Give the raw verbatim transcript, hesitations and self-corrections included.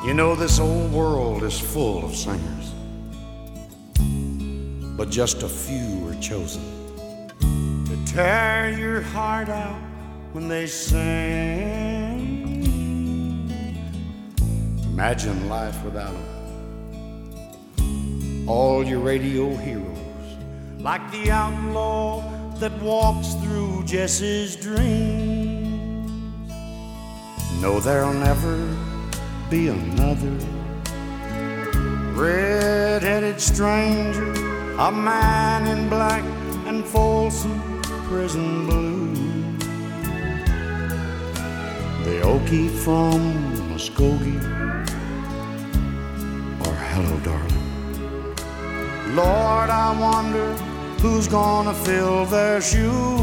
You know this old world is full of singers, but just a few are chosen to tear your heart out when they sing. Imagine life without them. All your radio heroes, like the outlaw that walks through Jesse's dreams. No, there'll never be another red-headed stranger, a man in black and Folsom Prison Blues. The Okie from Muskogee, or Hello Darling. Lord, I wonder who's gonna fill their shoes.